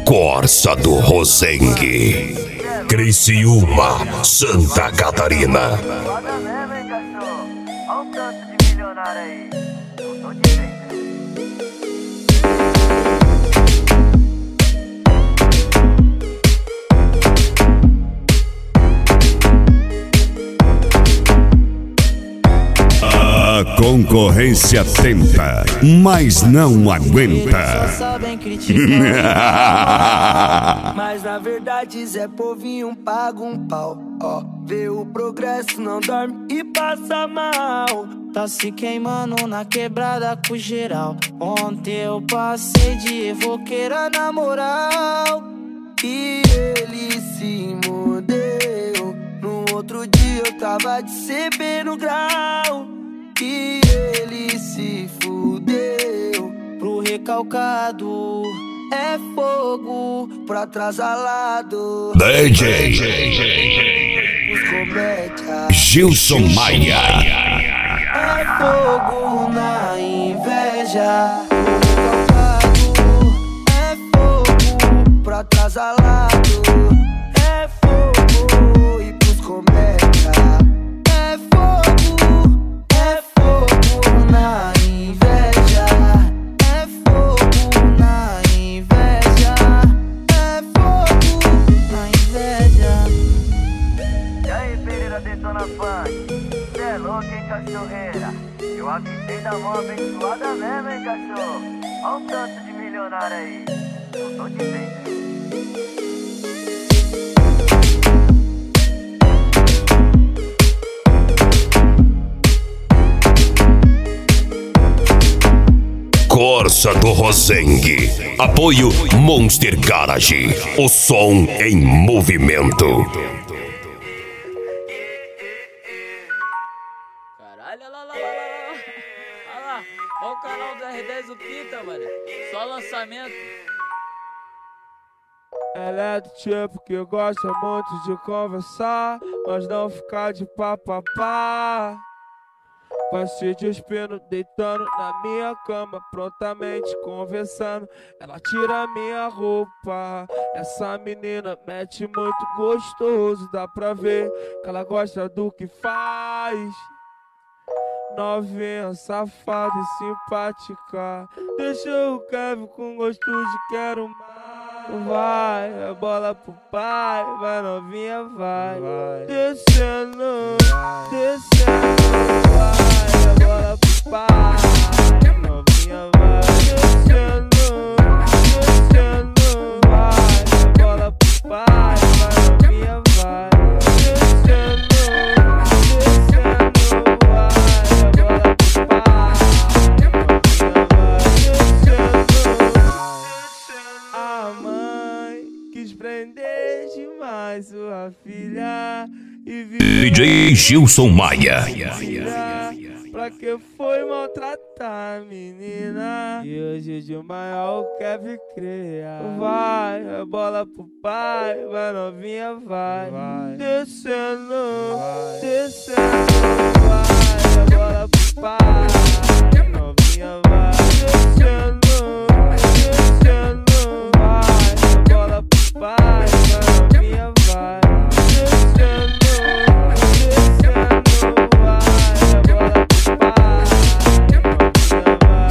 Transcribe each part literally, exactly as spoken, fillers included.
Corsa do Rosengue, Criciúma, Santa Catarina. Foda mesmo, hein, cachorro? Olha o tanto de milionário aí. Eu tô de frente. A concorrência tenta, mas não aguenta. Só sabem criticar. Mas na verdade Zé Povinho paga um pau. Ó, vê o progresso, não dorme e passa mal. Tá se queimando na quebrada com geral. Ontem eu passei de evoqueira na moral. E ele se mudeu. No outro dia eu tava de C B no grau. E ele se fudeu. Pro recalcado é fogo, pro atrasalado D J os comédia. Gilson Maia. É fogo na inveja. Pro recalcado é fogo, pro atrasalado é fogo. E pros comédia é fogo. É fogo na inveja. É fogo na inveja. É fogo na inveja. E aí, Pereira Detona Funk? Cê é louco, hein, cachorreira? Eu avisei da mão abençoada mesmo, hein, cachorro? Olha o tanto de milionário aí. Eu tô de frente. Corsa do Rosengue. Apoio Monster Garage. O som em movimento. Caralho, olha lá, olha lá, olha lá. Olha lá, olha o canal do R dez do Pita, mano. Só lançamento. Ela é do tipo que gosta muito de conversar, mas não ficar de papapá. Vai se despindo, deitando na minha cama, prontamente conversando. Ela tira minha roupa. Essa menina mete muito gostoso, dá pra ver que ela gosta do que faz. Novinha, safada e simpática. Deixa o Kevin com gosto de quero mais. Vai, a bola pro pai, vai novinha, vai, vai. Descendo, vai. Descendo, vai, a bola pro pai, novinha, vai. Descendo, descendo, vai, a bola pro pai, vai novinha, vai. Descendo, descendo, vai, a bola pro pai, novinha, vai. Descendo, a mãe quis prender demais sua filha e D J Gilson Maia. Pra que foi maltratar a menina? E hoje de maior quer criar. Vai, a bola pro pai, vai novinha, vai, vai. Descendo, vai. Descendo, vai, a bola pro pai, novinha, vai. Descendo, descendo, vai, a bola pro pai, vai novinha, vai. Descendo, descendo, vai, a bola pro pai, novinha, vai.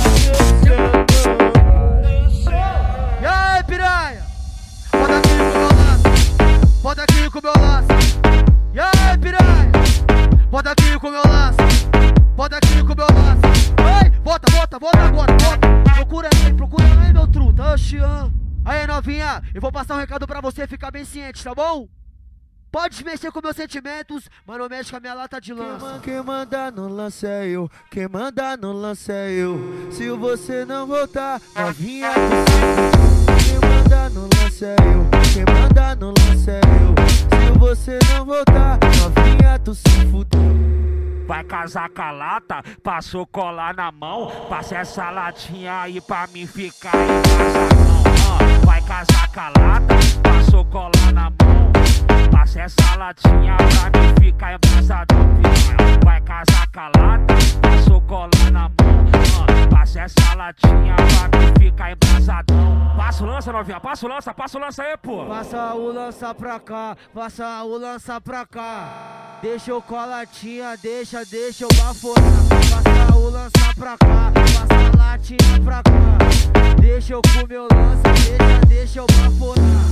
Descendo. E aí, piranha? Bota aqui com meu laço. Bota aqui com meu laço. E aí, piranha? Bota aqui com meu laço. Bota aqui com meu laço. Ei, bota, bota, bota agora, bota. Procura aí, procura aí, meu truta. Oxi, ó. Aí, novinha, eu vou passar um recado pra você ficar bem ciente, tá bom? Pode mexer com meus sentimentos, mas não mexe com a minha lata de lança. Quem manda no lance é eu, quem manda no lance é eu. Se você não voltar, novinha do céu. Quem manda no lance é eu, quem manda no lance é eu. Se você não voltar, novinha tu se fudeu. Vai casar com a lata, passou colar na mão. Passa essa latinha aí pra mim ficar encasadão. Vai casar com a lata, passou colar na mão. Passa essa latinha pra mim ficar embrasadão. Vai casar com a lata, passou colar na mão. Passa essa latinha pra mim ficar embrasadão. Passa o lança, novinha, passa o lança, passa o lança aí, pô. Passa o lança pra cá, passa o lança pra cá. Deixa eu colatinha, deixa, deixa eu baforar. Passa o lança pra cá, passa a latinha pra cá. Deixa eu comer o lança, deixa, deixa eu baforar.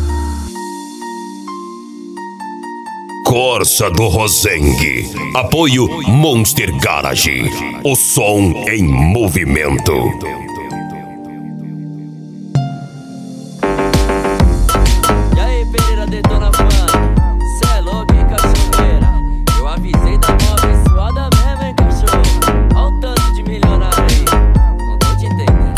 Corsa do Rosengue. Apoio Monster Garage. O som em movimento. E aí, Pereira detona funk. Cê é louco, hein, cachoeira? Eu avisei da mão abençoada mesmo, hein, cachorro? Olha o tanto de milionário aí. Não tô te entendendo.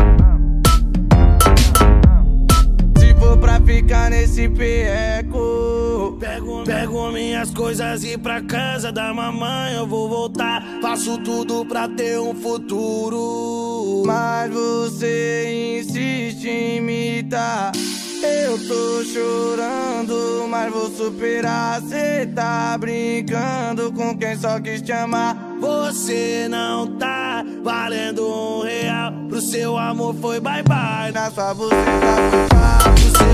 Se for pra ficar nesse peco, Pego, pego minhas coisas e ir pra casa da mamãe eu vou voltar. Faço tudo pra ter um futuro, mas você insiste em imitar. Eu tô chorando, mas vou superar. Cê tá brincando com quem só quis te amar. Você não tá valendo um real. Pro seu amor foi bye bye. Na sua buceta foi pá.